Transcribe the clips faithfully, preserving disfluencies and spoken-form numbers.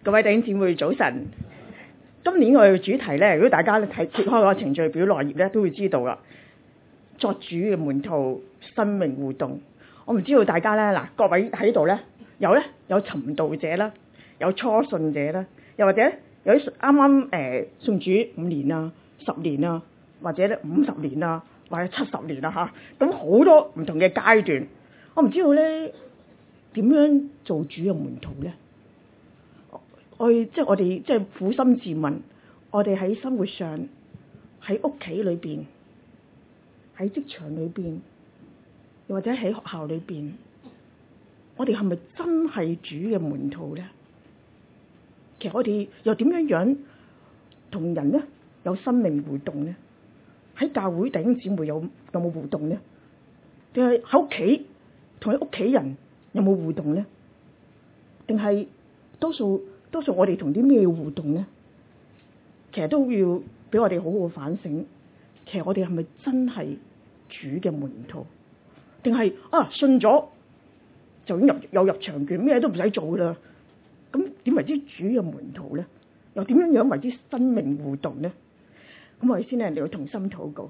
各位弟兄姊妹早晨。今年我哋嘅主題咧，如果大家睇揭開個程序表內頁咧，都會知道啦。作主嘅門徒，生命互動。我唔知道大家咧，嗱，各位喺度咧，有咧有尋道者啦，有初信者啦，又或者有啲啱啱誒信主五年啊、十年啊，或者咧五十年啊，或者七十年啊嚇。咁好多唔同嘅階段，我唔知道咧點樣做主嘅門徒咧。我即係我哋即係苦心自問，我哋喺生活上，喺屋企裏邊，喺職場裏邊，又或者喺學校裏邊，我哋係咪真係主嘅門徒咧？其實我哋又點樣樣同人咧有生命互動咧？喺教會弟兄姊妹有有冇互動咧？定係喺屋企同喺屋企人有冇互動咧？定係多數？多數我哋同啲咩互動呢？其實都要俾我哋好好反省。其實我哋係咪真係主嘅門徒？定係啊信咗就已經入有入場券，咩都唔使做啦？咁點為之主嘅門徒呢？又點樣樣為之生命互動呢？咁我哋先咧嚟到同心禱告。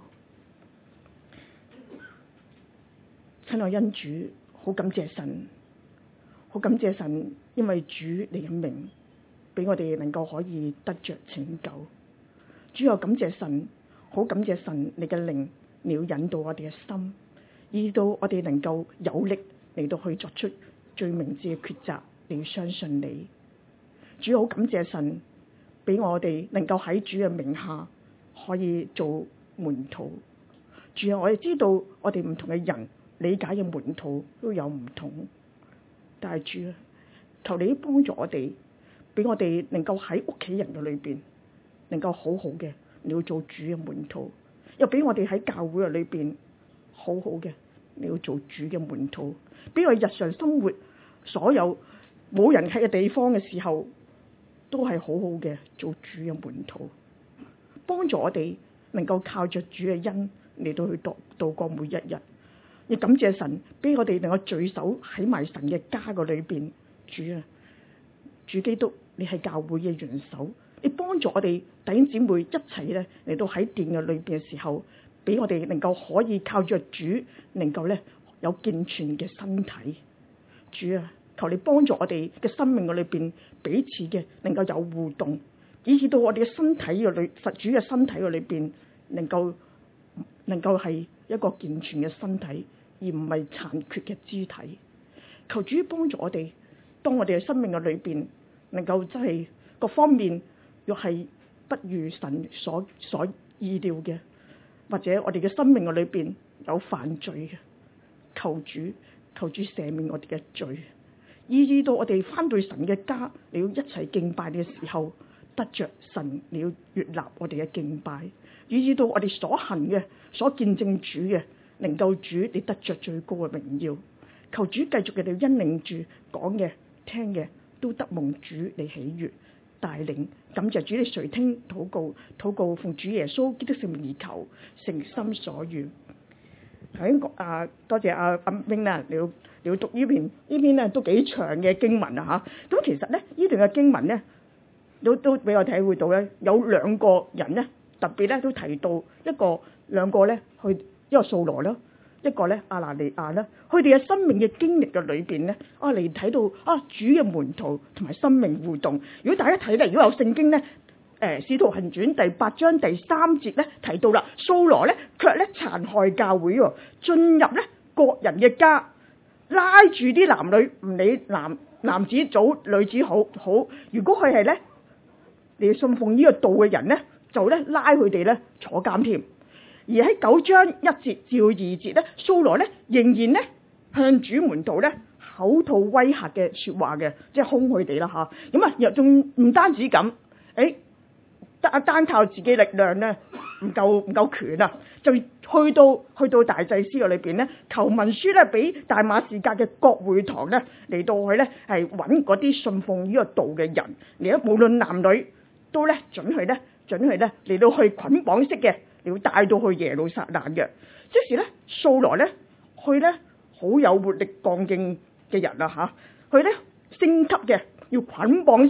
親愛恩主，好感謝神，好感謝神，因為主你嘅名，俾我哋能夠可以得着拯救。主要感謝神，好感謝神，你嘅靈，你要引導我哋嘅心，以到我哋能夠有力嚟到去作出最明智嘅抉擇，你要相信你。主要好感謝神，俾我哋能夠喺主嘅名下可以做門徒。主要我哋知道我哋唔同嘅人理解嘅門徒都有唔同，但係主啊，求你幫助我哋，俾我哋能夠喺屋企人嘅裏邊，能夠好好嘅你要做主嘅門徒，又俾我哋喺教會嘅裏邊好好嘅你要做主嘅門徒，俾我哋日常生活所有冇人喺嘅地方嘅時候，都係好好嘅做主嘅門徒，幫助我哋能夠靠着主嘅恩嚟到去度度過每一日。亦感謝神，俾我哋能夠聚首喺埋神嘅家個裏邊。主啊，主基督，你係教會嘅元首，你幫助我哋弟兄姊妹一齊咧嚟到喺殿嘅裏邊嘅時候，俾我哋能夠可以靠着主，能夠咧有健全嘅身體。主啊，求你幫助我哋嘅生命嘅裏邊彼此嘅能夠有互動，以至到我哋嘅身體嘅裏，佛主嘅身體嘅裏邊能夠能夠係一個健全嘅身體，而唔係殘缺嘅肢體。求主幫助我哋，當我哋嘅生命嘅裏邊能夠真係各方面若係不如神所所意料嘅，或者我哋嘅生命嘅裏邊有犯罪嘅，求主求主赦免我哋嘅罪，以至到我哋翻到神嘅家，你要一齊敬拜你嘅時候，得着神你要悅納我哋嘅敬拜，以至到我哋所行嘅所見證主嘅，能夠主你得着最高嘅榮耀。求主繼續嘅你引領住講嘅聽嘅都得蒙主你喜悅帶領。感謝主你垂聽禱告，禱告奉主耶穌基督聖名而求，誠心所願。頭先啊，多謝阿阿明啦，你要你要讀呢篇呢篇咧都幾長嘅經文啊嚇。咁其實咧呢段嘅經文咧都都俾我體會到咧，有兩個人咧特別咧都提到一個兩個咧去一個掃羅啦，一個咧亞拿尼亞啦，佢哋嘅生命嘅經歷嘅裏邊咧，啊嚟睇到啊主嘅門徒同埋生命互動。如果大家睇咧，如果有聖經咧，誒《使徒行傳》第八章第三節咧提到啦，掃羅咧卻咧殘害教會喎，進入咧各人嘅家，拉住啲男女，唔理男男子組女子好好，如果佢係咧嚟信奉呢個道嘅人咧，就咧拉佢哋咧坐監添。而喺九章一節至二節咧，掃羅咧仍然咧向主門徒咧口吐威嚇嘅説話嘅，即係兇佢哋啦嚇。咁啊，又仲唔單止咁，誒單單靠自己力量咧唔夠唔夠權啊，就去到去到大祭司嘅裏邊咧，求文書咧俾大馬士革嘅各會堂咧嚟到去咧係揾嗰啲信奉呢個道嘅人，嚟咧無論男女都咧準佢咧準佢咧嚟到去捆綁式嘅。要帶到去耶路撒冷嘅，即時咧，掃羅咧，佢咧好有活力、剛勁嘅人啊嚇，佢咧升級嘅，要捆綁式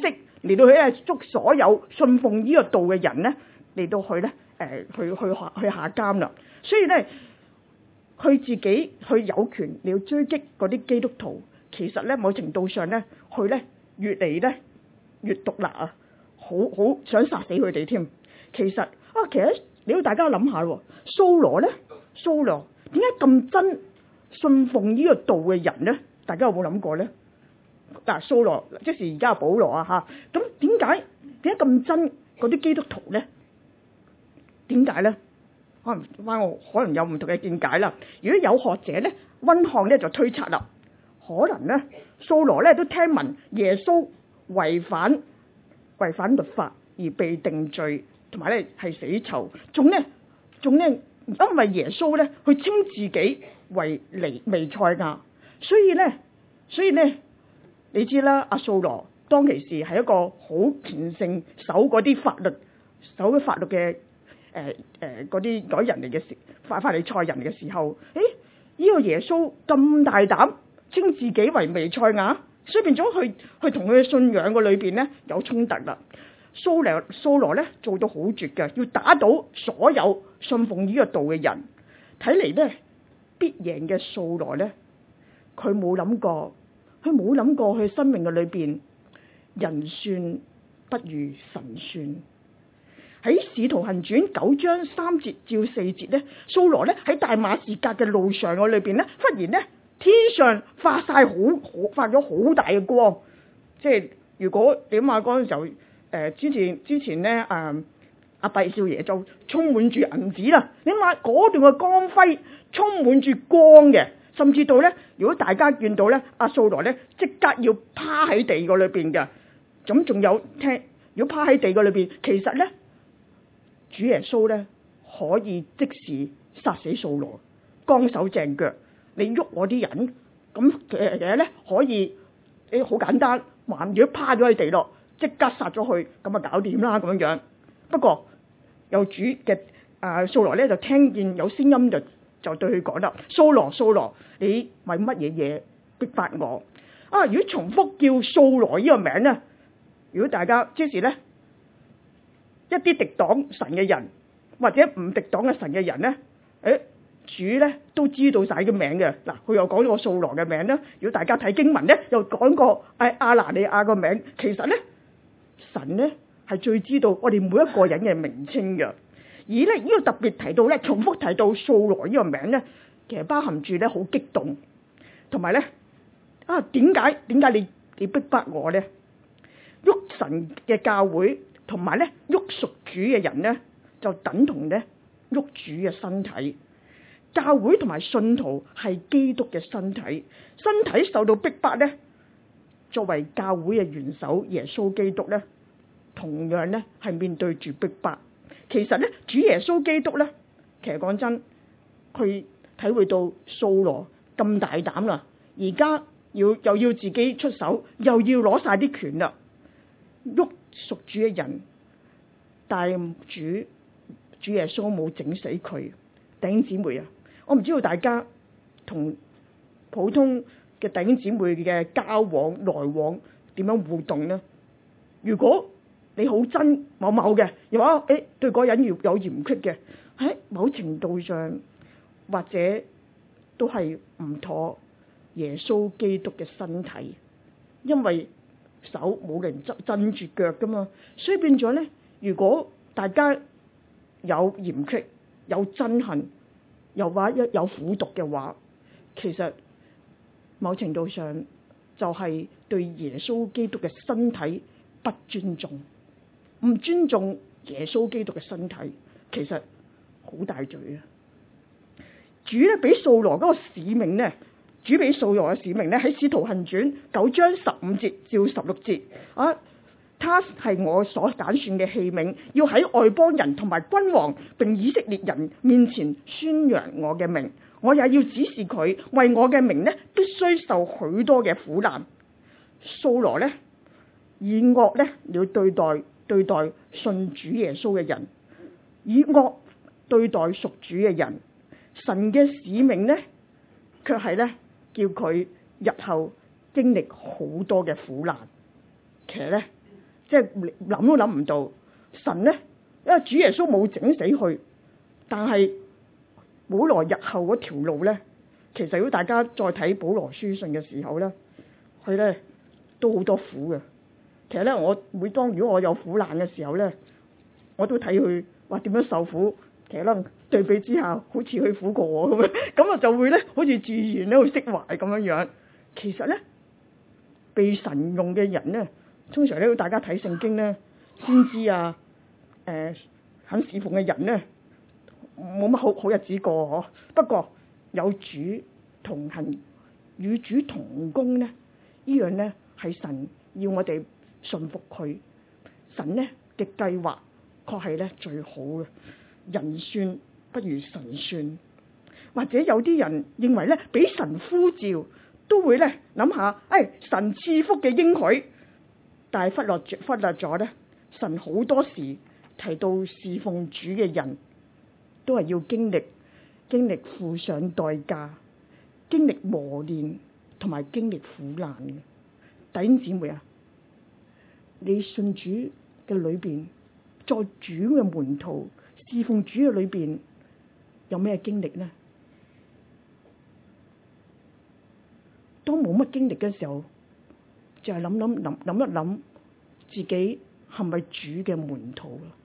嚟到去咧捉所有信奉呢個道嘅人咧嚟到去咧誒、呃、去去下去下監啦。所以咧佢自己去有權你要追擊嗰啲基督徒，其實咧某程度上咧佢咧越嚟咧越毒辣啊，好好想殺死佢哋添。其實啊，其實你要大家諗下喎，掃羅咧，掃羅點解咁憎信奉呢個道嘅人咧？大家有冇諗過咧？嗱，掃羅即是而家嘅保羅啊嚇，咁點解點解咁憎嗰啲基督徒咧？點解咧？可能翻我可能有唔同嘅見解啦。如果有學者咧，溫漢咧就推測啦，可能咧掃羅咧都聽聞耶穌違反違反律法而被定罪，同埋咧係死囚，仲咧仲咧因為耶穌咧去稱自己為彌彌賽亞，所以咧所以咧你知啦，阿掃羅當其時係一個好虔誠守嗰啲法律守啲法律嘅誒誒嗰啲嗰人嚟嘅時法法利賽人嘅時候，誒呢個耶穌咁大膽稱自己為彌賽亞，所以變咗佢佢同佢嘅信仰個裏邊咧有衝突啦。掃羅掃羅咧做到好絕嘅，要打倒所有信奉呢個道嘅人。睇嚟咧必贏嘅掃羅咧，佢冇諗過，佢冇諗過佢生命嘅裏邊人算不如神算。喺《使徒行傳》九章三節至四節咧，掃羅咧喺大馬士革嘅路上嘅裏邊咧，忽然咧天上發晒好好發咗好大嘅光，即係如果點啊嗰陣時候誒、呃、之前之前咧誒阿畢少爺就充滿住銀紙啦，你話嗰段嘅光輝充滿住光嘅，甚至到咧如果大家見到咧阿掃羅咧即刻要趴喺地個裏邊嘅，咁仲有聽如果趴喺地個裏邊，其實咧。主耶穌咧可以即時殺死掃羅，光手正腳，你喐我啲人，咁誒誒咧可以，誒好簡單，還如果趴咗喺地落，即刻殺咗佢，咁啊搞掂啦咁樣樣。不過有主嘅啊掃羅咧就聽見有聲音就就對佢講啦：掃羅掃羅，你為乜嘢嘢逼迫我？啊！如果重複叫掃羅呢個名咧，如果大家即時咧。一啲敵擋神嘅人，或者唔敵擋嘅神嘅人咧，誒，主咧都知道晒個名嘅。嗱，佢又講咗個掃羅嘅名啦。如果大家睇經文咧，又講過誒亞拿尼亞個名。其實咧，神咧係最知道我哋每一個人嘅名稱嘅。而咧呢個特別提到咧，重複提到掃羅呢個名咧，其實包含住咧好激動，同埋咧啊，點解點解你你逼迫我咧？喐神嘅教會。同埋咧，喐屬主嘅人咧，就等同咧喐主嘅身體。教會同埋信徒係基督嘅身體，身體受到逼迫咧，作為教會嘅元首耶穌基督咧，同樣咧係面對住逼迫。其實咧，主耶穌基督咧，其實講真，佢體會到掃羅咁大膽啦，而家要又要自己出手，又要攞晒啲權啦，喐屬主嘅人，但係主主耶穌冇整死佢。弟兄姊妹啊，我唔知道大家同普通嘅弟兄姊妹嘅交往來往點樣互動呢？如果你好憎某某嘅，又話誒對嗰人要有嫌隙嘅，喺某程度上或者都係唔妥耶穌基督嘅身體，因為手冇人鎮鎮住腳噶嘛，所以變咗咧，如果大家有嫌隙、有憎恨，又話一有苦毒嘅話，其實某程度上就係對耶穌基督嘅身體不尊重，唔尊重耶穌基督嘅身體，其實好大罪啊！主咧俾掃羅嗰個使命咧。主俾掃羅嘅使命咧，喺《使徒行傳》九章十五節至十六節啊，他係我所揀選嘅器皿，要喺外邦人同埋君王並以色列人面前宣揚我嘅名。我也要指示佢為我嘅名咧，必須受許多嘅苦難。掃羅咧以惡咧要對待對待信主耶穌嘅人，以惡對待屬主嘅人。神嘅使命咧，卻係咧。叫佢日後經歷好多嘅苦難，其實咧， 即係諗都諗唔到，神咧，因為主耶穌冇整死佢，但係保羅日後嗰條路咧，其實如果大家再睇保羅書信嘅時候咧，佢咧都好多苦嘅。其實咧，我每當如果我有苦難嘅時候咧，我都睇佢話點樣受苦。其實咧對比之下，好似佢苦過我咁樣，咁啊就會咧好似自然咧會釋懷咁樣樣。其實咧，被神用嘅人咧，通常咧大家睇聖經咧先知啊，誒、呃、肯侍奉嘅人咧，冇乜好好日子過嗬。不過有主同行，與主同工咧，呢樣咧係神要我哋信服佢。神咧嘅計劃確係咧最好嘅。人算不如神算，或者有啲人認為咧，俾神呼召都會咧諗下，誒、哎、神賜福嘅應許，但係忽略忽略咗咧，神好多時提到侍奉主嘅人都係要經歷經歷付上代價，經歷磨練同埋經歷苦難嘅。弟兄姊妹啊，你信主嘅裏邊，作主嘅門徒，侍奉主嘅裏邊有咩經歷呢？當冇乜經歷嘅時候，就係諗諗諗諗一諗自己係咪主嘅門徒啊？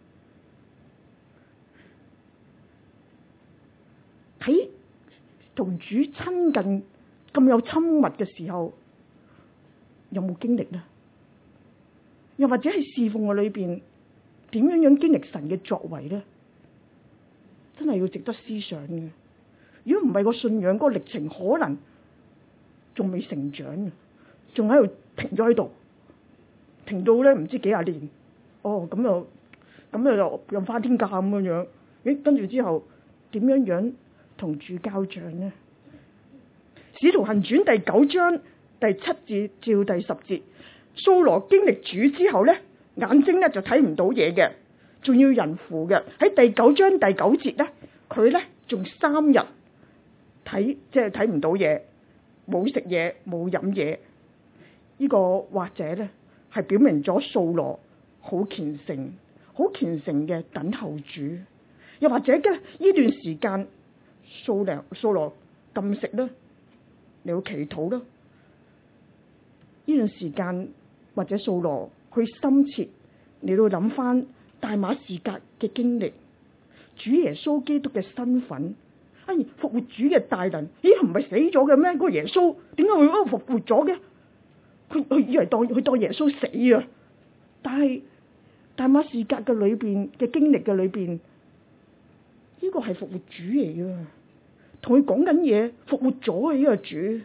喺同主親近咁有親密嘅時候，有冇經歷呢？又或者喺侍奉嘅裏邊，點樣樣經歷神嘅作為呢？真係要值得思想嘅。如果唔係個信仰嗰個歷程，可能仲未成長嘅，仲喺度停咗喺度，停到咧唔知幾廿年。哦，咁又咁又又返天家咁樣樣。誒，跟住之後點樣樣同主交賬呢？使徒行傳第九章第七節至第十節，掃羅經歷主之後咧，眼睛咧就睇唔到嘢嘅。仲要人扶嘅。喺第九章第九節咧，佢咧仲三日睇即係睇唔到嘢，冇食嘢，冇飲嘢。呢個或者咧係表明咗掃羅好虔誠，好虔誠嘅等候主。又或者嘅呢段時間，掃羅掃羅禁食啦，你要祈禱啦。呢段時間或者掃羅去深切你都諗翻大馬士革嘅經歷，主耶穌基督嘅身份，哎，復活主嘅大能，咦，唔係死咗嘅咩？嗰個耶穌點解會嗰個復活咗嘅？佢佢以為當佢當耶穌死啊！但係大馬士革嘅裏邊嘅經歷嘅裏邊，呢個係復活主嚟嘅，同佢講緊嘢，復活咗啊！呢個主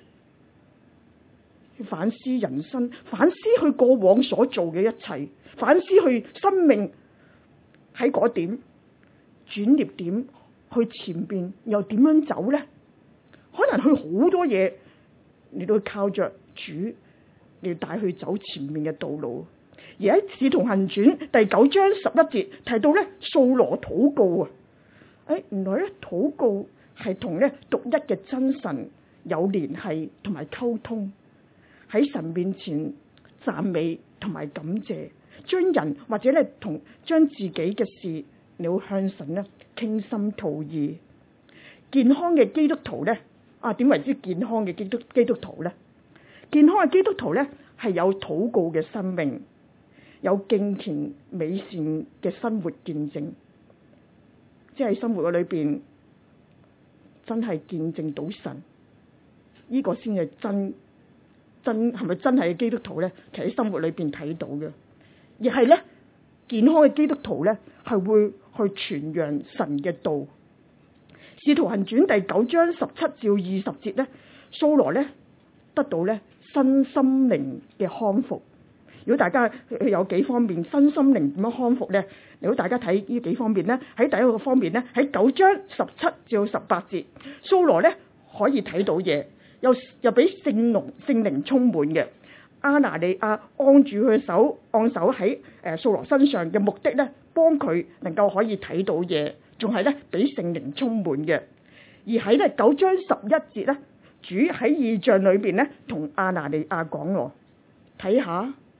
反思人生，反思佢過往所做嘅一切，反思佢生命。喺嗰點轉捩點去前邊又點樣走呢？可能佢好多嘢嚟到靠着主嚟帶佢走前面嘅道路。而喺《使徒行傳》第九章十一節提到咧，掃羅禱告啊，誒，原來咧禱告係同咧獨一嘅真神有聯繫同埋溝通，喺神面前讚美同埋感謝。將人或者咧同將自己嘅事，你要向神咧傾心吐意。健康嘅基督徒咧，啊，點為之健康嘅基督基督徒咧？健康嘅基督徒咧係有禱告嘅生命，有敬虔美善嘅生活見證，即係生活嘅裏邊真係見證到神，呢、這個先係真真係咪真係基督徒咧？其實喺生活裏邊睇到嘅。而係咧，健康嘅基督徒咧，係會去傳揚神嘅道。使徒行傳第九章十七至二十節咧，掃羅咧得到咧身心靈嘅康復。如果大家有幾方面身心靈點樣康復咧？如果大家睇呢幾方面咧，喺第一個方面咧，喺九章十七至十八節，掃羅咧可以睇到嘢，又又俾聖龍聖靈充滿嘅。亞拿尼亞按住佢嘅手，按手喺誒掃羅身上嘅目的咧，幫佢能夠可以睇到嘢，仲係咧俾聖靈充滿嘅。而喺咧九章十一節咧，主喺異象裏邊咧同亞拿尼亞講喎，睇下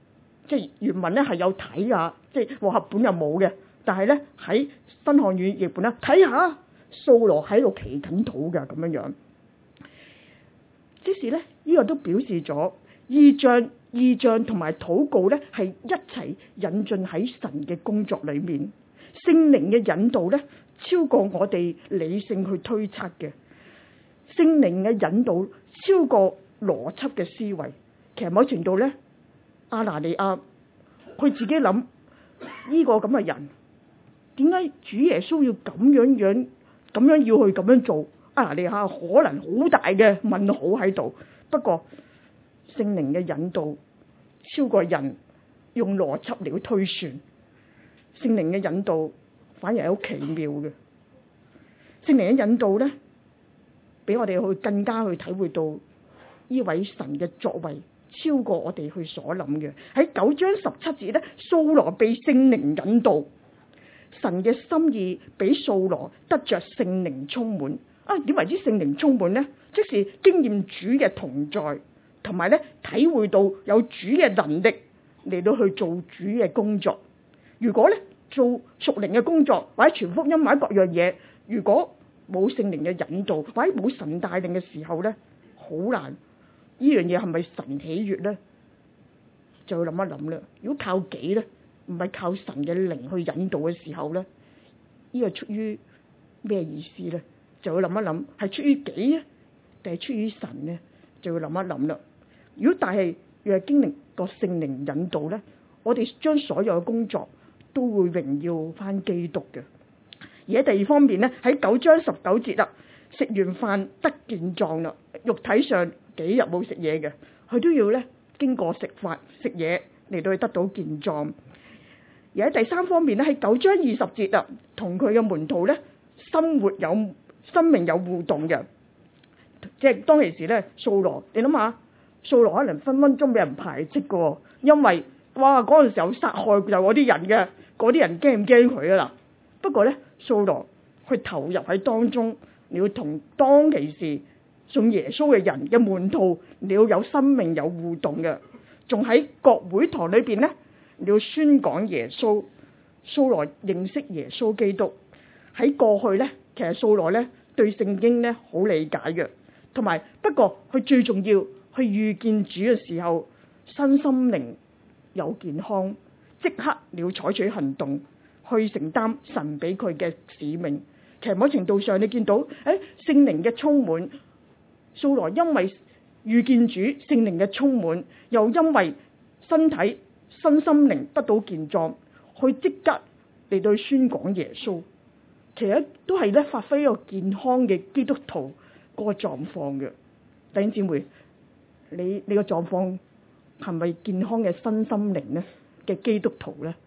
即係原文咧係有睇啊，即係和合本又冇嘅，但係咧喺新漢語譯本咧睇下，掃羅喺度祈緊禱嘅咁樣樣。即是咧呢個都表示咗異象、異象同埋禱告咧係一齊引進喺神嘅工作裏面。聖靈嘅引導咧超過我哋理性去推測嘅，聖靈嘅引導超過邏輯嘅思維。其實某程度咧，亞拿尼亞佢自己諗呢個咁嘅人，點解主耶穌要咁樣樣咁樣要去咁樣做？亞拿尼亞可能好大嘅問號喺度。不過聖靈嘅引導超過人用邏輯嚟去推算，聖靈嘅引導反而係好奇妙嘅。聖靈嘅引導咧，俾我哋去更加去體會到呢位神嘅作為超過我哋去所諗嘅。喺九章十七節咧，掃羅被聖靈引導，神嘅心意俾掃羅得着聖靈充滿。啊，點為之聖靈充滿呢？即是經驗主嘅同在，同埋咧體會到有主嘅能力嚟到去做主嘅工作。如果咧做屬靈嘅工作或者傳福音或者各樣嘢，如果冇聖靈嘅引導或者冇神帶領嘅時候咧，好難。呢樣嘢係咪神喜悅咧？就要諗一諗啦。如果靠己咧，唔係靠神嘅靈去引導嘅時候咧，呢個出於咩意思咧？就要諗一諗，係出於己啊，定係出於神咧？就要諗一諗啦。如果但係若係經歷個聖靈引導咧，我哋將所有嘅工作都會榮耀翻基督嘅。而喺第二方面咧，喺九章十九節啦，食完飯得健壯啦，肉體上幾日冇食嘢嘅，佢都要咧經過食飯食嘢嚟到去得到健壯。而喺第三方面咧，喺九章二十節啦，同佢嘅門徒咧生活有生命有互動嘅，即係當其時咧，掃羅，你諗下，掃羅可能分分鐘俾人排斥嘅，因為哇嗰陣時候殺害就嗰啲人嘅，嗰啲人驚唔驚佢啊啦？不過咧，掃羅去投入喺當中，你要同當其時信耶穌嘅人嘅門徒，你要有生命有互動嘅，仲喺國會堂裏邊咧，你要宣講耶穌。掃羅認識耶穌基督。喺過去咧，其實掃羅咧對聖經咧好理解嘅，同埋不過佢最重要去遇見主嘅時候，身心靈有健康，即刻你要採取行動去承擔神俾佢嘅使命。其實某程度上你見到誒聖靈嘅充滿，掃羅因為遇見主聖靈嘅充滿，又因為身體身心靈得到健壯，去即刻嚟到宣講耶穌。其實都係咧發揮一個健康嘅基督徒嗰個狀況嘅。弟兄姊妹，你你個狀況係咪健康嘅身心靈咧嘅基督徒咧？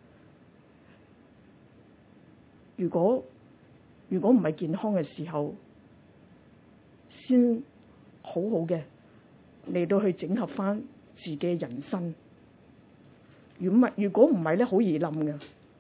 如果如果唔係健康嘅時候，先好好嘅嚟到去整合翻自己嘅人生。如果唔係，如果唔係咧，好易冧嘅。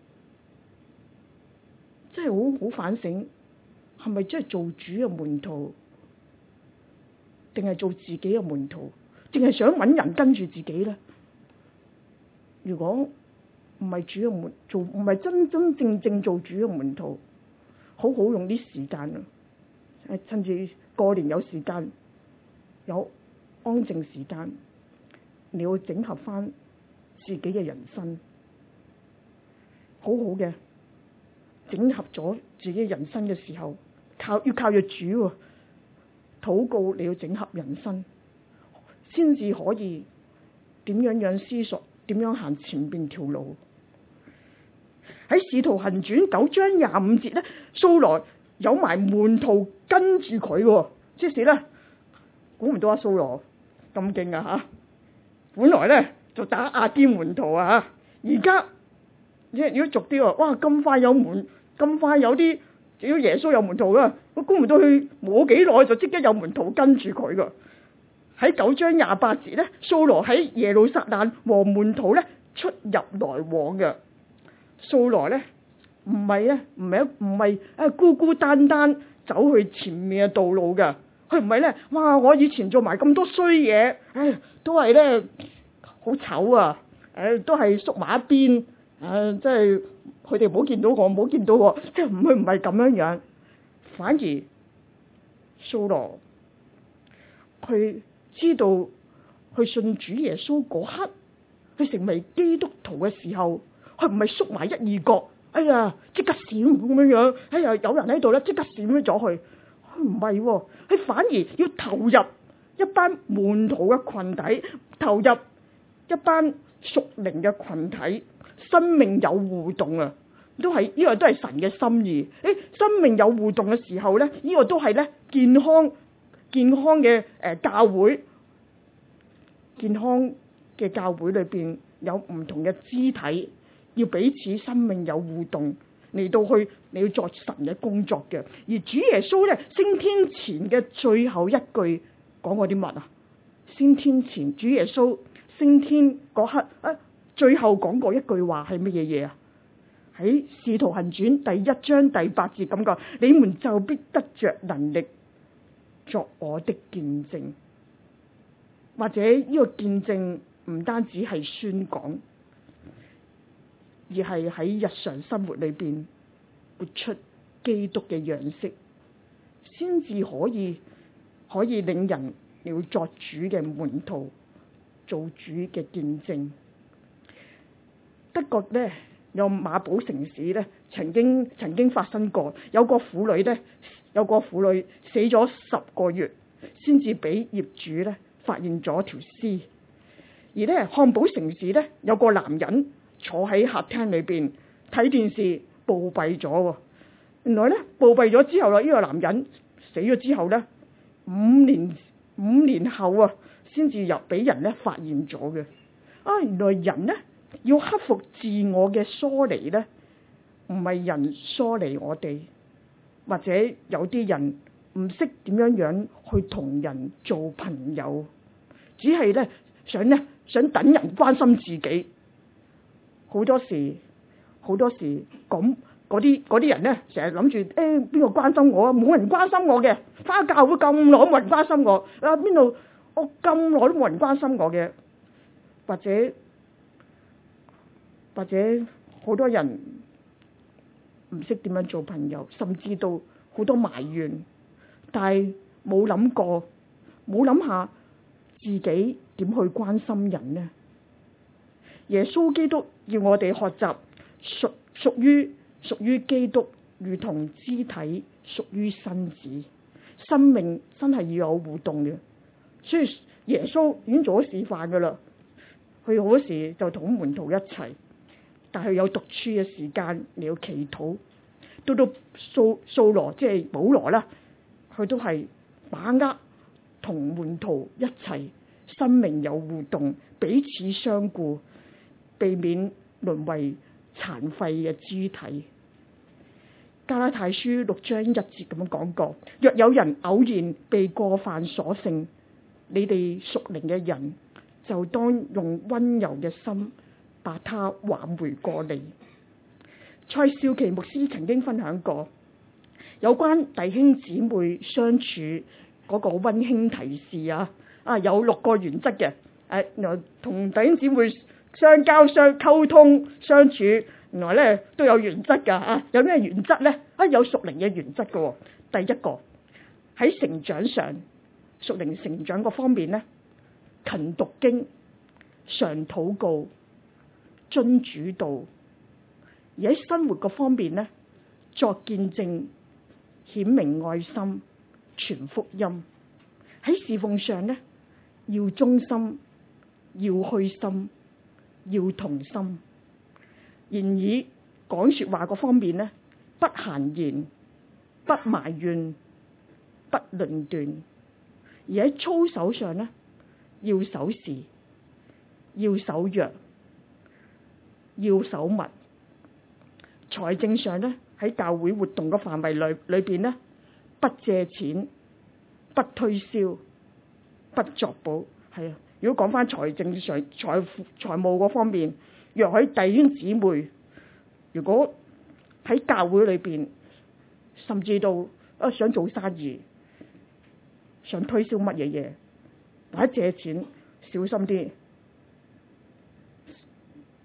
真係好好反省，係咪真係做主嘅門徒，定係做自己嘅門徒，定係想搵人跟住自己咧？如果唔係主嘅門做，唔係真真正正做主嘅門徒，好好用啲時間啊！趁住過年有時間，有安靜時間，你要整合翻自己嘅人生，好好嘅。整合咗自己人生嘅時候，靠要靠住主喎，禱告你要整合人生，先至可以點樣樣思索，點樣行前邊條路。喺使徒行傳九章廿五節咧，掃羅有埋門徒跟住佢，即是咧，估唔到阿掃羅咁勁啊吓！本來咧就打亞堅門徒啊吓，而家即係如果俗啲話，哇咁快有門。咁快有啲，只要耶穌有門徒噶，我估唔到佢冇幾耐就即刻有門徒跟住佢噶。喺九章廿八節咧，掃羅喺耶路撒冷和門徒咧出入來往嘅。掃羅咧唔係咧，唔係唔係誒孤孤單單走去前面嘅道路噶，佢唔係咧，哇！我以前做埋咁多衰嘢，唉，都係咧好醜啊！ 誒都係縮埋一邊，誒即係佢哋唔好見到我，唔好見到我，即係唔會唔係咁樣樣。反而掃羅佢知道去信主耶穌嗰刻，佢成為基督徒嘅時候，佢唔係縮埋一二角，哎呀即刻閃咁樣樣，哎呀有人喺度咧，即刻閃咗去。佢唔係喎，佢反而要投入一班門徒嘅群體，投入一班屬靈嘅群體，生命有互動啊！都係呢個都係神嘅心意。誒，生命有互動嘅時候咧，呢個都係咧健康健康嘅誒教會，健康嘅教會裏邊有唔同嘅肢體，要彼此生命有互動嚟到去你要作神嘅工作嘅。而主耶穌咧升天前嘅最後一句講過啲乜啊？升天前主耶穌升天嗰刻啊，最後講過一句話係乜嘢嘢啊？喺《使徒行傳》第一章第八節咁講：你們就必得着能力作我的見證。或者呢個見證唔單止係宣講，而係喺日常生活裏邊活出基督嘅樣式，先至可以可以令人要作主嘅門徒，做主嘅見證。德國咧有馬堡城市咧，曾經曾經發生過，有個婦女咧，有個婦女死咗十個月，先至俾業主咧發現咗條屍。而咧漢堡城市咧有個男人坐喺客廳裏邊睇電視，暴斃咗。原來咧暴斃咗之後啦，呢個男人死咗之後咧，五年五年後啊，先至又俾人咧發現咗嘅。啊，原來人咧要克服自我嘅疏離咧，唔係人疏離我哋，或者有啲人唔識點樣樣去同人做朋友，只係咧想咧想等人關心自己。好多時好多時咁嗰啲嗰啲人咧，成日諗住誒邊個關心我啊？冇人關心我嘅，返教會咁耐都冇人關心我啊！邊度我咁耐都冇人關心我嘅，或者或者好多人唔識點樣做朋友，甚至到好多埋怨，但係冇諗過，冇諗下自己點去關心人呢？耶穌基督要我哋學習屬屬於屬於基督，如同肢體屬於身子，生命真係要有互動嘅。所以耶穌已經做咗示範噶啦，佢好多時就同門徒一齊，但係有獨處嘅時間你要祈禱。到到掃掃羅即係保羅啦，佢都係把握同門徒一齊，生命有互動，彼此相顧，避免淪為殘廢嘅肢體。加拉太書六章一節咁樣講過：若有人偶然被過犯所勝，你哋屬靈嘅人就當用溫柔嘅心把他挽回過嚟。蔡少琪牧師曾經分享過有關弟兄姊妹相處嗰個溫馨提示啊，啊有六個原則嘅，誒，原來同弟兄姊妹相交、相溝通、相處，原來咧都有原則噶啊！有咩原則咧？啊，有屬靈嘅原則噶。第一個喺成長上，屬靈成長個方面咧，勤讀經、常禱告、遵主道；而喺生活個方面咧，作見證、顯明愛心、傳福音。喺侍奉上咧，要忠心、要虛心、要同心。然而講說話個方面咧，不閒言、不埋怨、不論斷；而喺操守上咧，要守時、要守約、要守密。財政上咧，喺教會活動嘅範圍裏裏邊咧，不借錢、不推銷、不作保。係啊，如果講翻財政上財財務嗰方面，若喺弟兄姊妹，如果喺教會裏邊，甚至到啊想做生意，想推銷乜嘢嘢，或者借錢，小心啲，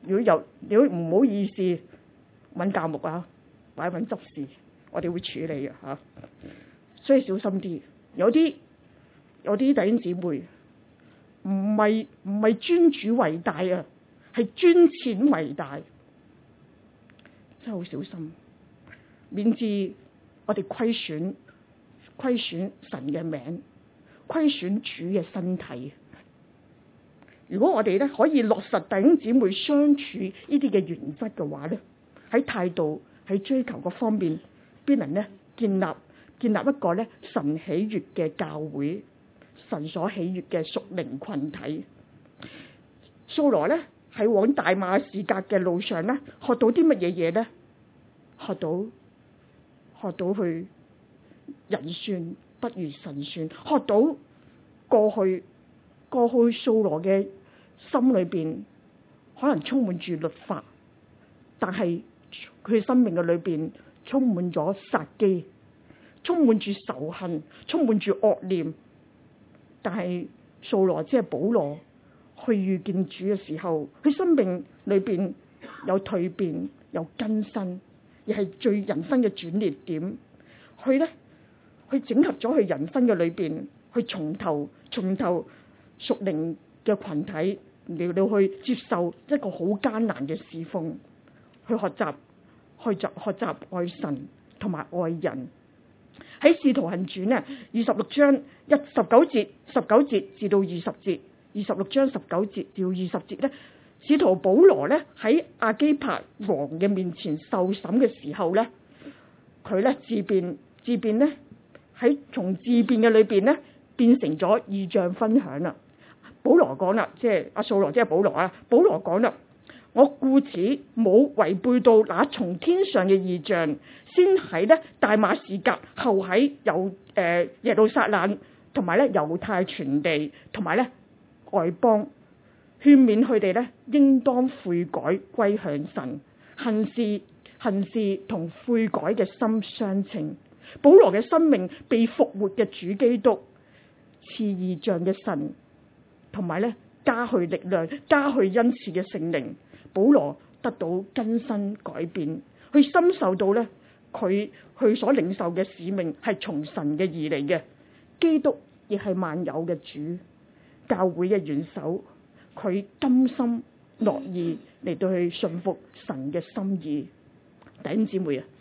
如果有如果唔好意思揾教牧啊，或者揾執事，我哋會處理嘅嚇。所以小心啲，有啲有啲弟兄姊妹唔係唔係尊主為大啊，係尊錢為大，真係好小心，免致我哋虧損虧損神嘅名，虧損主嘅身體。如果我哋咧可以落實弟兄姊妹相處呢啲嘅原則嘅話咧，喺態度喺追求嗰方面，必能咧建立建立一個咧神喜悅嘅教會，神所喜悅嘅屬靈群體。掃羅咧喺往大馬士革嘅路上咧，學到啲乜嘢嘢咧？學到學到去人算不如神算，學到過去過去掃羅嘅心裏邊可能充滿住律法，但係佢生命嘅裏邊充滿咗殺機，充滿住仇恨，充滿住惡念。但係掃羅即係保羅去遇見主嘅時候，佢生命裏邊有蛻變，有更新，亦係最人生嘅轉捩點。去咧去整合咗佢人生嘅裏邊，去從頭從頭屬靈嘅群體嚟到去接受一個好艱難嘅侍奉，去學習去習學習愛神同埋愛人。喺使徒行傳呢，二十六章一十九節十九節至到二十節，二十六章十九節至到二十節咧，使徒保羅咧喺亞基帕王嘅面前受審嘅時候咧，佢咧自辯自辯咧喺從自辯嘅裏邊咧變成咗異象分享啦。保羅講啦，即係阿掃羅即係保羅啊，保羅講啦，我故此冇違背到那從天上嘅異象，先喺咧大馬士革，後喺猶誒耶路撒冷，同埋咧猶太全地，同埋咧外邦，勸勉佢哋咧應當悔改歸向神，行事行事同悔改嘅心相稱。保羅嘅生命被復活嘅主基督賜異象嘅神，同埋咧加去力量、加去恩賜嘅聖靈，保羅得到更新改變，佢深受到咧佢佢所領受嘅使命係從神嘅而嚟嘅。基督亦係萬有嘅主，教會嘅元首，佢甘心樂意嚟到去順服神嘅心意。弟兄姊妹啊，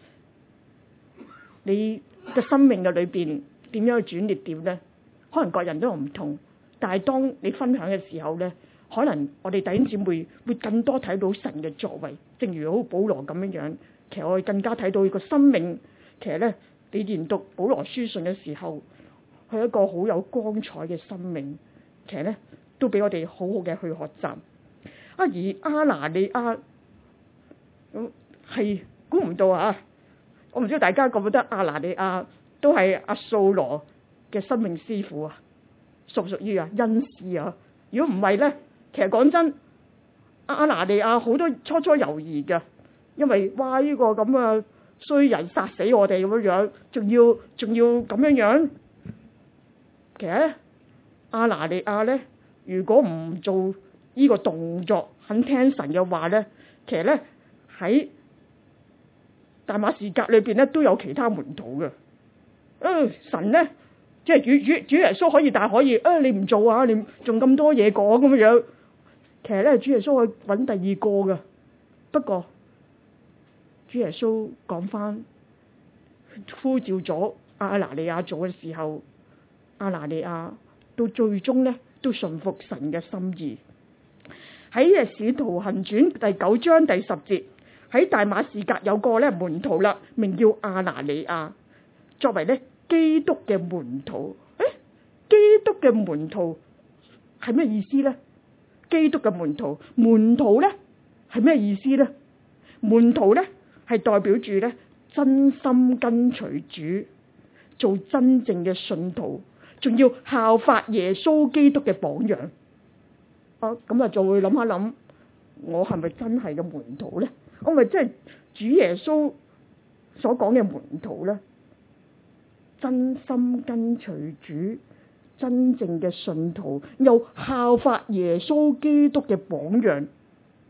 你嘅生命嘅裏邊點樣去轉捩點呢？可能各人都有唔同，但係當你分享嘅時候呢，可能我哋弟兄姊妹會更多睇到神嘅作為。正如好保羅咁樣樣，其實我哋更加睇到佢個生命。其實呢，你研讀保羅書信嘅時候，佢係一個好有光彩嘅生命。其實呢，都俾我哋好好嘅去學習。啊，而亞拿尼亞咁係估唔到啊！我唔知道大家覺唔覺得亞拿尼亞都係阿掃羅嘅生命師傅啊？屬唔屬於啊恩師啊？如果唔係咧，其實講真，亞拿尼亞好多初初猶豫嘅，因為哇呢、這個咁啊衰人殺死我哋咁樣樣，仲要仲要咁樣樣。其實咧，亞拿尼亞咧，如果唔做呢個動作，肯聽神嘅話咧，其實咧喺大馬士革裏邊咧都有其他門徒嘅。啊，神咧即係主主主耶穌可以，但係可以啊，你唔做啊，你仲咁多嘢講咁樣樣。其實咧，主耶穌去揾第二個嘅，不過主耶穌講翻呼召咗亞拿尼亞做嘅時候，亞拿尼亞到最終咧都順服神嘅心意。喺《使徒行傳》第九章第十節，喺大馬士革有個咧門徒啦，名叫亞拿尼亞，作為咧基督嘅門徒。誒，基督嘅門徒係咩意思咧？基督嘅門徒，門徒咧係咩意思咧？門徒咧係代表住咧真心跟隨主，做真正嘅信徒，仲要效法耶穌基督嘅榜樣。啊，咁啊就會諗下諗，我係咪真係嘅門徒咧？我咪真係主耶穌所講嘅門徒咧？真心跟隨主，真正嘅信徒，又效法耶穌基督嘅榜樣。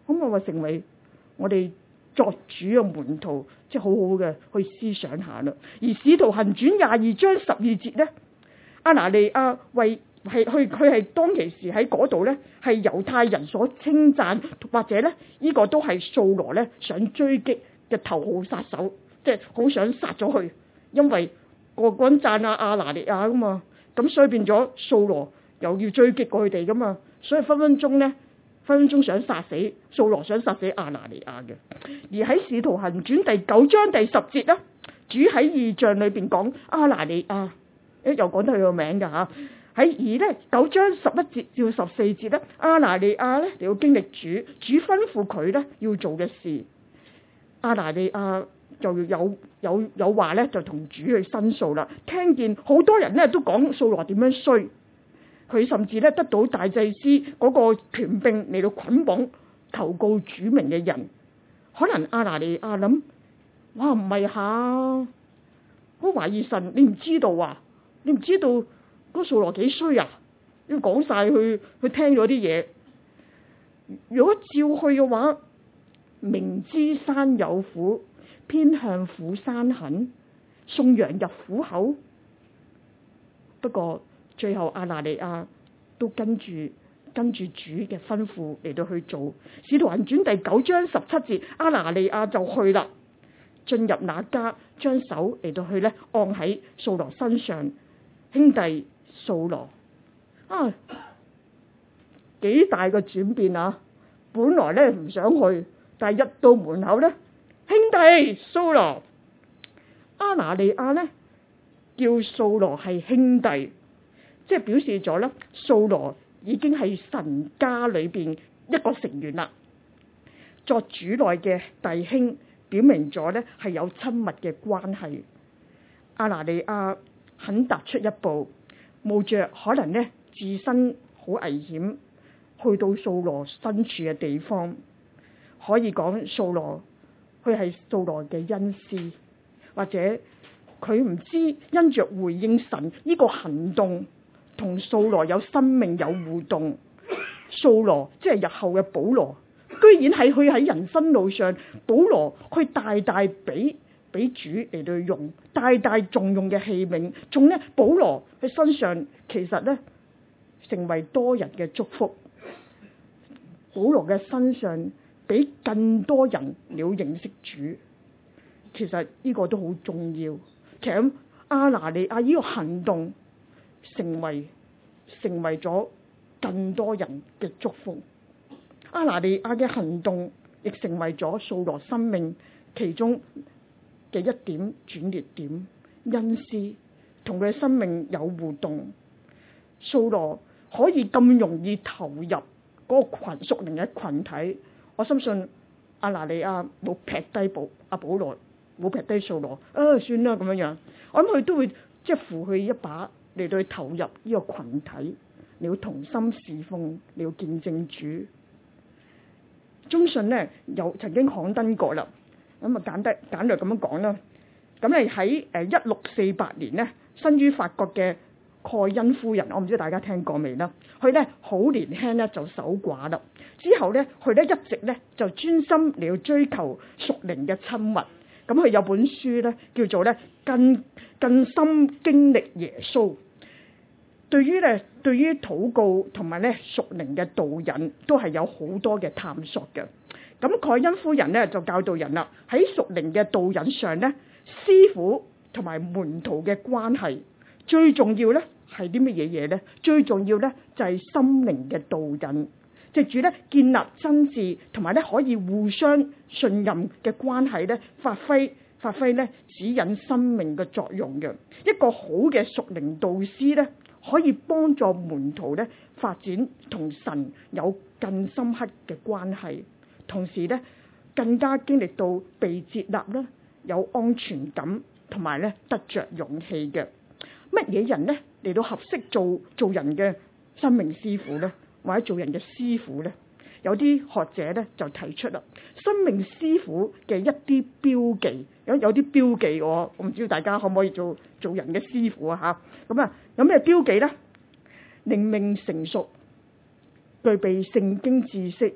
咁我話成為我哋作主嘅門徒，即係好好嘅去思想下啦。而使徒行傳廿二章十二節咧，亞拿尼亞為係佢佢係當其時喺嗰度咧，係猶太人所稱讚，或者咧呢個都係掃羅咧想追擊嘅頭號殺手，即係好想殺咗佢，因為個個人讚阿亞拿尼亞噶嘛，咁所以變咗掃羅又要追擊過佢哋噶嘛，所以分分鐘咧分分鐘想殺死掃羅，想殺死亞拿尼亞嘅。而喺使徒行傳第九章第十節咧，主喺異象裏邊講亞拿尼亞，誒又講得佢個名噶吓。喺而咧九章十一節至十四節咧，亞拿尼亞咧你要經歷主，主吩咐佢咧要做嘅事，亞拿尼亞就有有有話咧就同主去申訴啦。聽見好多人咧都講掃羅點樣衰，佢甚至咧得到大祭司嗰個權柄嚟到捆綁求告主名嘅人。可能亞拿尼亞諗，哇唔係下，我懷疑神，你唔知道啊？你唔知道嗰掃羅幾衰啊？要講晒去去聽咗啲嘢。如果照去嘅話，明知山有虎，偏向虎山行，送羊入虎口。不過最後亞拿尼亞都跟住跟住主嘅吩咐嚟到去做。使徒行傳第九章十七節，亞拿尼亞就去啦，進入那家，將手嚟到去咧按喺掃羅身上。兄弟掃羅啊，幾大個轉變啊！本來咧唔想去，但係一到門口咧，兄弟掃羅，亞拿尼亞咧叫掃羅係兄弟，即係表示咗咧掃羅已經係神家裏邊一個成員啦，作主內嘅弟兄，表明咗咧係有親密嘅關係。亞拿尼亞肯踏出一步，冒着可能咧自身好危險，去到掃羅身處嘅地方。可以講掃羅佢係掃羅嘅恩師，或者佢唔知因着回應神呢個行動，同掃羅有生命有互動。掃羅即係日後嘅保羅，居然係佢喺人生路上，保羅佢大大俾俾主嚟到用，大大重用嘅器皿，仲咧保羅喺身上其實咧成為多人嘅祝福。保羅嘅身上俾更多人了認識主，其實呢個都好重要。其實亞拿尼亞呢個行動成為成為咗更多人嘅祝福。亞拿尼亞嘅行動亦成為咗掃羅生命其中嘅一點轉捩點，恩師同佢嘅生命有互動。掃羅可以咁容易投入嗰個群屬靈嘅群體，我相信亞拿尼亞冇劈低保阿保羅，冇劈低掃羅，啊算啦咁樣樣。我諗佢都會即係扶佢一把嚟到去投入呢個群體，你要同心侍奉，你要見證主。中信咧有曾經刊登過啦，咁啊簡得簡略咁樣講啦。咁你喺誒一六四八年咧，生於法國嘅蓋恩夫人，我唔知大家聽過未啦？佢咧好年輕咧就守寡啦，之後咧佢咧一直咧就專心嚟到追求屬靈嘅親密。咁佢有本書咧叫做咧更更深經歷耶穌。對於咧對於禱告同埋咧屬靈嘅導引都係有好多嘅探索嘅。咁蓋恩夫人咧就教導人啦，喺屬靈嘅導引上咧，師傅同埋門徒嘅關係最重要咧係啲乜嘢嘢咧？最重要咧就係心靈嘅導引，藉住咧建立真摯同埋咧可以互相信任嘅關係咧，發揮發揮咧指引生命嘅作用嘅。一個好嘅屬靈導師咧，可以幫助門徒咧發展同神有更深刻嘅關係，同時咧更加經歷到被接納啦，有安全感，同埋咧得着勇氣嘅。乜嘢人咧嚟到合適做做人嘅生命師傅咧，或者做人嘅師傅咧？有啲學者咧就提出啦，生命師傅嘅一啲標記，有有啲標記我我唔知道大家可唔可以做做人嘅師傅啊吓？咁啊有咩標記咧？靈命成熟，具備聖經知識，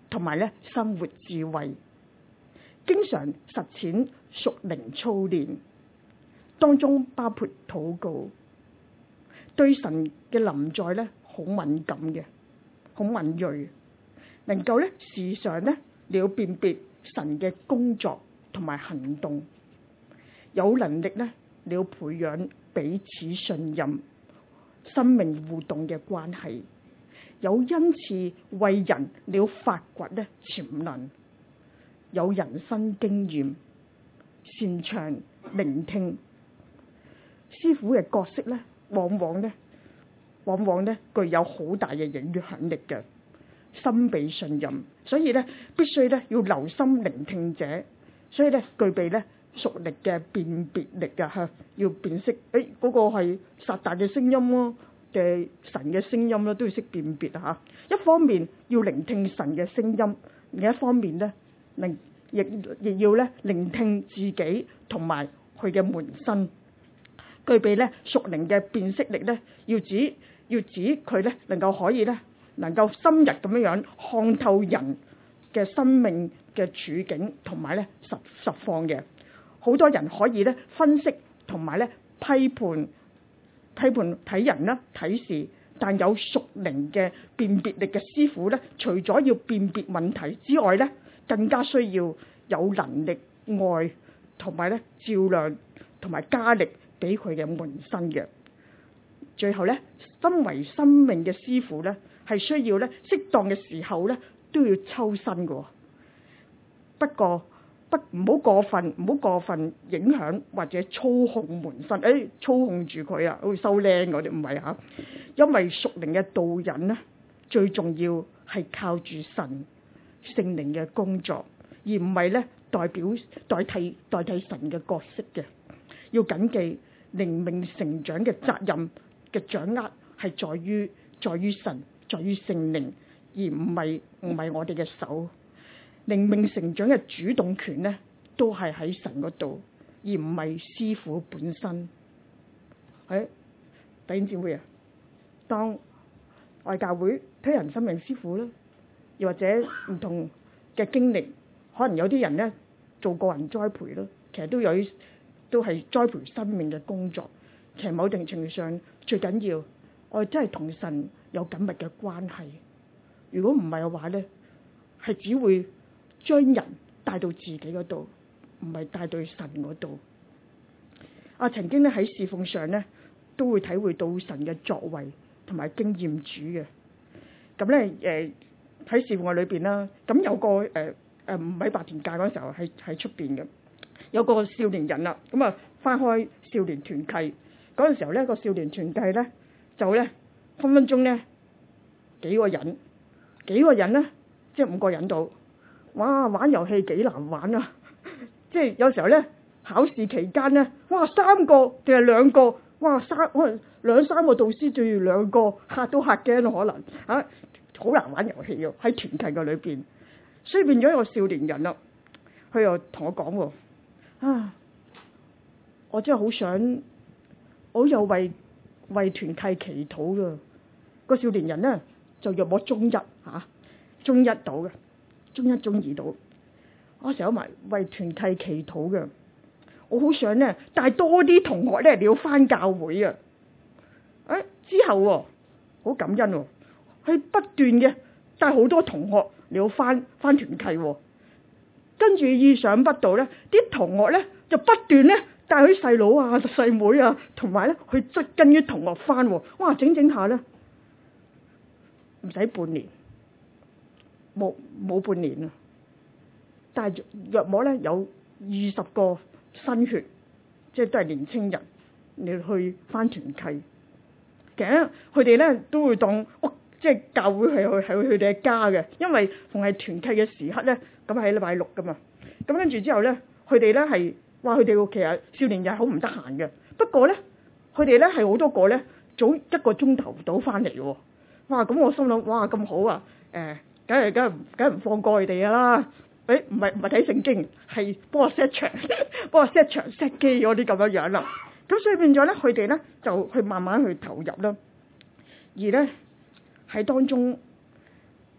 同埋咧生活智慧，經常實踐屬靈操練，當中包括禱告，對神嘅臨在咧好敏感嘅，好敏銳，能夠咧時常咧了辨別神嘅工作同埋行動，有能力咧了培養彼此信任、生命互動嘅關係，有恩賜為人了發掘咧潛能，有人生經驗，擅長聆聽。師傅嘅角色咧，往往咧，往往咧具有好大嘅影響力嘅，深被信任，所以咧必須咧要留心聆聽者，所以咧具備咧屬靈嘅辨別力啊嚇，要辨識誒嗰個係撒旦嘅聲音咯，嘅神嘅聲音咧都要識辨別啊嚇。一方面要聆聽神嘅聲音，另一方面咧能亦亦要咧聆聽自己同埋佢嘅門生，具備咧屬靈嘅辨識力咧，要指要指佢咧能夠可以咧能夠深入咁樣樣看透人嘅生命嘅處境同埋咧實實況嘅。好多人可以咧分析同埋咧批判批判睇人啦睇事，但有屬靈嘅辨別力嘅師傅咧，除咗要辨別問題之外咧，更加需要有能力愛同埋咧照亮同埋加力俾佢嘅門生嘅。最後咧，身為生命嘅師傅咧，係需要咧適當嘅時候咧都要抽身嘅。不過不唔好過分，唔好過分影響或者操控門生，誒、哎、操控住佢啊，好似收靚嗰啲唔係嚇。因為屬靈嘅導引咧，最重要係靠住神聖靈嘅工作，而唔係咧代表代替代替神嘅角色嘅。要謹記靈命成長嘅責任嘅掌握係在於在於神，在於聖靈，而唔係唔係我哋嘅手。靈命成長嘅主動權咧，都係喺神嗰度，而唔係師傅本身。喺弟兄姊妹啊，當外教會推人生命師傅啦，又或者唔同嘅經歷，可能有啲人咧做個人栽培咯，其實都有都係栽培生命嘅工作。其實某定程度上，最緊要我哋真係同神有緊密嘅關係。如果唔係嘅話咧，係只會將人帶到自己嗰度，唔係帶到神嗰度。啊，曾經咧喺侍奉上咧，都會體會到神嘅作為同埋經驗主嘅。咁咧誒喺侍奉嘅裏邊啦，咁有個誒誒唔喺白田界嗰時候喺喺出邊嘅，有個少年人啦，咁啊翻開少年團契嗰陣時候咧，個少年團契咧就咧分分鐘咧幾個人幾個人咧，即係五個人度。哇！玩遊戲幾難玩啊！即係有時候咧，考試期間咧，哇三個定係兩個，哇三可能兩三個導師對住兩個，嚇都嚇驚咯，可能嚇好難玩遊戲喎，喺團契嘅裏邊，所以變咗一個少年人啦。佢又同我講喎，啊，我真係好想，我有為為團契祈禱㗎。個少年人咧就約我中一嚇、啊，中一到嘅。中一中二度，我成日埋為團契祈禱嘅。我好想咧帶多啲同學咧，你要翻教會啊！誒之後喎，好感恩喎，佢不斷嘅帶好多同學你要翻翻團契喎。跟住意想不到咧，啲同學咧就不斷咧帶佢細佬啊、細妹啊，同埋咧去側跟啲同學翻喎。哇！整整下咧，唔使半年。冇冇半年啊！但係約莫咧有二十個新血，即係都係年青人，你去翻團契。其實佢哋咧都會當屋，即係教會係佢係佢哋嘅家嘅，因為逢係團契嘅時刻咧，咁係禮拜六噶嘛。咁跟住之後咧，佢哋咧係話佢哋其實少年人好唔得閒嘅，不過咧佢哋咧係好多個咧早一個鐘頭到翻嚟喎。哇！咁我心諗哇咁好啊，誒、呃！梗係梗係梗係唔放過佢哋㗎啦！誒唔係唔係睇聖經，係幫我 set 場，幫我 set 場 set 機嗰啲咁樣樣啦。咁所以變咗咧，佢哋咧就去慢慢去投入啦。而咧喺當中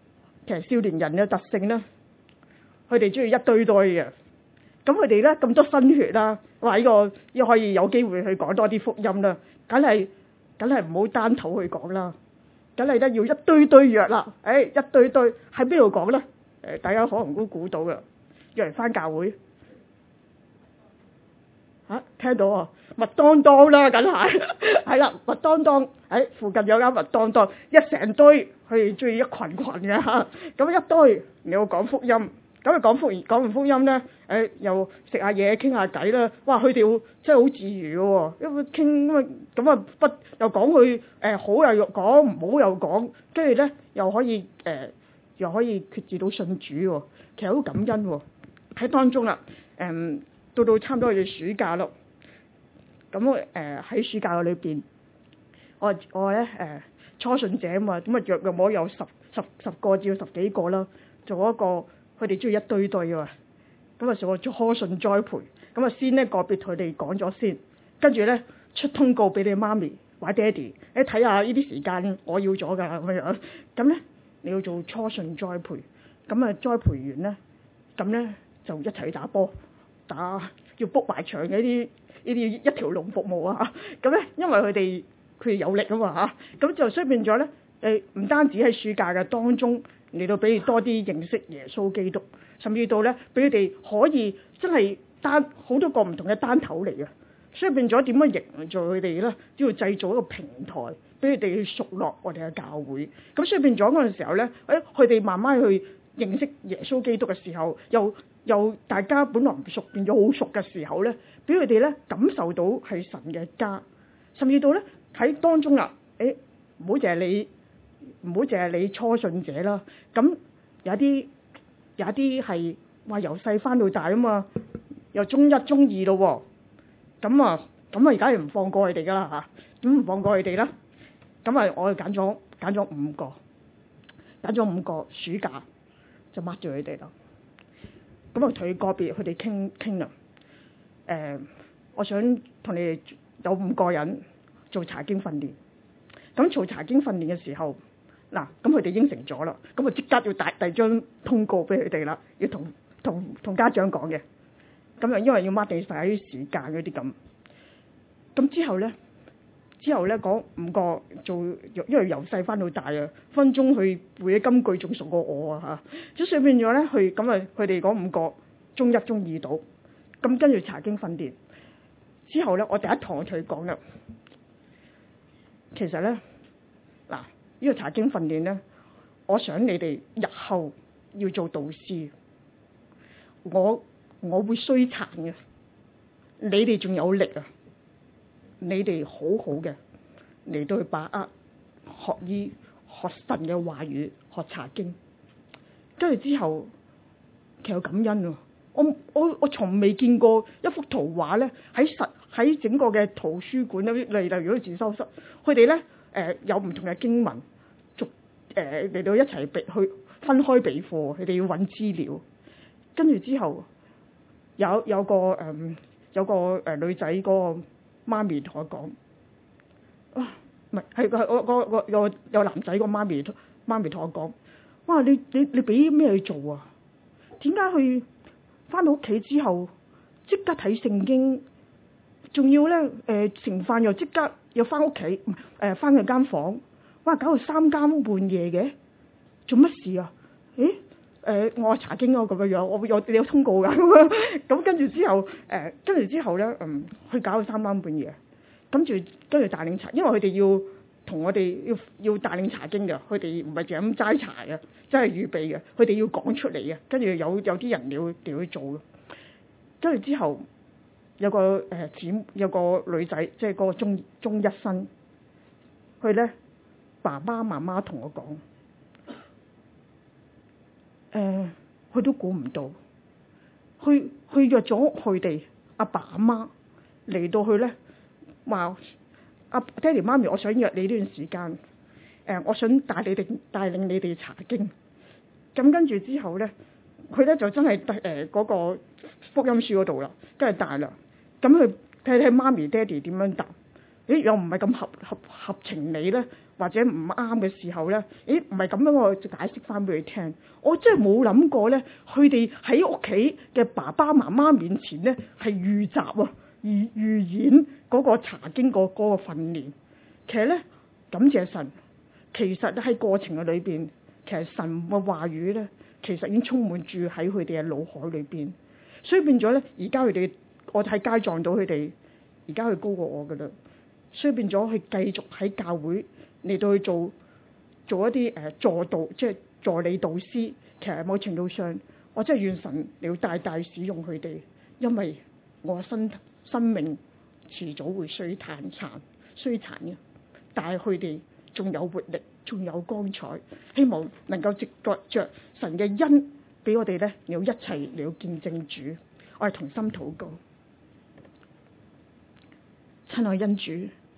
其實少年人嘅特性咧，佢哋中意一堆堆嘅。咁佢哋咧咁多新血啦，話呢個要可以有機會去講多啲福音啦，梗係梗係唔好單頭去講啦，梗係咧要一堆堆約啦。誒、哎、一堆堆喺邊度講咧？誒大家可能都估到嘅，約嚟返教會嚇、啊、聽到啊，麥當當啦，梗係係啦，麥當當喺、哎、附近有間麥當當，一成堆佢哋中意一群群嘅嚇，咁一堆你要講福音。咁啊講福講完福音咧，誒、哎、又食下嘢傾下偈啦，哇！佢哋真係好自如嘅喎，因為傾咁啊咁啊不又講佢誒好又講，唔好又講，跟住咧又可以誒、呃、又可以決志到信主喎，其實好感恩喎。喺當中啦，誒、嗯、到到差唔多去暑假咯，咁誒喺暑假嘅裏邊，我我咧誒、呃、初信者啊嘛，咁啊約約摸有十十十個至到十幾個啦，做一個。佢哋中意一堆堆喎，咁啊上個初信栽培，咁啊先咧個別佢哋講咗先，跟住咧出通告俾你媽咪或者爹哋，你睇下呢啲時間我要咗㗎咁樣，咁咧你要做初信栽培，咁啊栽培完咧，咁咧就一齊打波，打要 book 埋場嘅呢啲呢啲一條龍服務啊，咁咧因為佢哋佢哋有力啊嘛嚇，咁就所以變咗咧誒唔單止喺暑假嘅當中。嚟到俾佢多啲認識耶穌基督，甚至到咧俾佢哋可以真係單好多個唔同嘅單頭嚟嘅，所以變咗點樣營造佢哋咧，都要製造一個平台俾佢哋去熟落我哋嘅教會。咁所以變咗嗰陣時候咧，誒佢哋慢慢去認識耶穌基督嘅時候，又又大家本來唔熟變咗好熟嘅時候咧，俾佢哋咧感受到係神嘅家，甚至到咧喺當中啦，誒唔好淨係你。唔好淨係你初信者啦，咁有啲有啲係話由細翻到大啊嘛，又中一中二咯喎，咁啊咁啊而家又唔放過佢哋噶啦嚇，咁唔放過佢哋啦，咁啊我哋揀咗揀咗五個，揀咗五個暑假就 mark 住佢哋啦，咁啊同佢個別佢哋傾傾啦，誒我想同你哋有五個人做查經訓練，咁做查經訓練嘅時候。嗱，咁佢哋應承咗啦，咁我即刻要遞遞張通告俾佢哋啦，要同同同家長講嘅，咁啊因為要 mark 地晒啲時間嗰啲咁，咁之後咧，之後咧講五個做，因為由細翻到大啊，分鐘去背啲金句仲熟過我啊嚇，咁所以變咗咧，去咁啊佢哋講五個中一中二到，咁跟住查經訓練，之後咧我第一堂我同佢講啦，其實咧嗱。呢個查經訓練咧，我想你哋日後要做導師，我我會衰殘嘅，你哋仲有力啊！你哋好好嘅嚟到去把握學醫、學神嘅話語、學查經，跟住之後其實有感恩喎。我我我從未見過一幅圖畫咧，喺實喺整個嘅圖書館咧，例例如嗰啲自修室，佢哋咧。誒、呃、有唔同嘅經文，逐誒嚟到一齊備去分開備課，佢哋要揾資料。跟住之後有有個誒、呃、有個誒、呃、女仔嗰個媽咪同我講，哇唔係係係我個個有有男仔個媽咪媽咪同我講，哇你你你俾咩去做啊？點解去返到屋企之後即刻睇聖經？仲要咧誒食飯又即刻又翻屋企，誒翻佢間房，哇搞到三更半夜嘅，做乜事啊？誒誒、呃、我查經咯咁樣樣，我有你有通告㗎咁，跟住之後誒跟住之後咧，嗯，佢搞到三更半夜，跟住跟住帶領查，因為佢哋要同我哋要要帶領查經嘅，佢哋唔係淨係咁齋查嘅，真係預備嘅，佢哋要講出嚟嘅，跟住有有啲人要要去做嘅，跟住之後。有個誒姊、呃、有個女仔，即係嗰個中中一生，佢咧爸爸媽媽同我講，誒、呃，佢都估唔到，去去約咗佢哋阿爸阿媽嚟到去咧，話阿爹哋媽咪，我想約你呢段時間，誒、呃，我想帶你哋帶領你哋查經，咁跟住之後咧，佢咧就真係誒嗰個福音書嗰度啦，跟住帶啦。咁佢睇睇媽咪爹哋點樣答， 咦又唔係咁合合合情理咧，或者唔啱嘅時候咧，咦唔係咁樣，我就解釋翻俾佢聽。我真係冇諗過咧，佢哋喺屋企嘅爸爸媽媽面前咧係預習啊，預預演嗰個查經嗰嗰個訓練。其實咧，感謝神，其實喺過程嘅裏邊，其實神嘅話語咧，其實已經充滿住喺佢哋嘅腦海裏邊。所以變咗咧，而家佢哋我喺街撞到佢哋，而家佢高過我噶啦。所以變咗佢繼續喺教會嚟到去做做一啲誒、呃、助導，即係助理導師。其實某程度上，我真係願神你要大大使用佢哋，因為我身生命遲早會衰殘殘衰殘嘅，但係佢哋仲有活力，仲有光彩。希望能夠藉着神嘅恩，俾我哋咧，要一齊嚟到見證主。我係同心禱告，親愛恩主，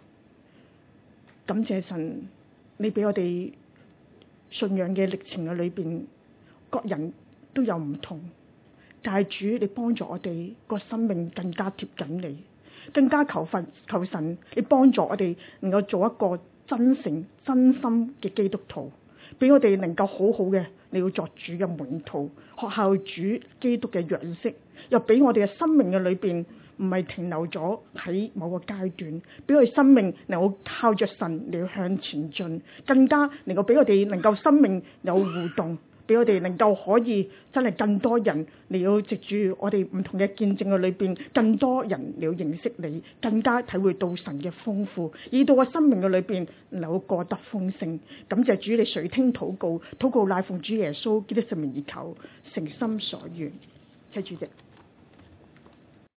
感謝神，你俾我哋信仰嘅歷程嘅裏邊，各人都有唔同，但係主你幫助我哋個生命更加貼緊你，更加求神求神你幫助我哋能夠做一個真誠真心嘅基督徒，俾我哋能夠好好嘅你要作主嘅門徒，學效主基督嘅樣式，又俾我哋嘅生命嘅裏邊唔係停留咗喺某個階段，俾我哋生命能夠靠着神嚟向前進，更加能夠俾我哋能夠生命有互動，俾我哋能夠可以真係更多人嚟到藉住我哋唔同嘅見證嘅裏邊，更多人嚟到認識你，更加體會到神嘅豐富，以到個生命嘅裏邊能夠過得豐盛。感謝主，你垂聽禱告，禱告乃奉主耶穌基督聖名而求，誠心所願。謝主席。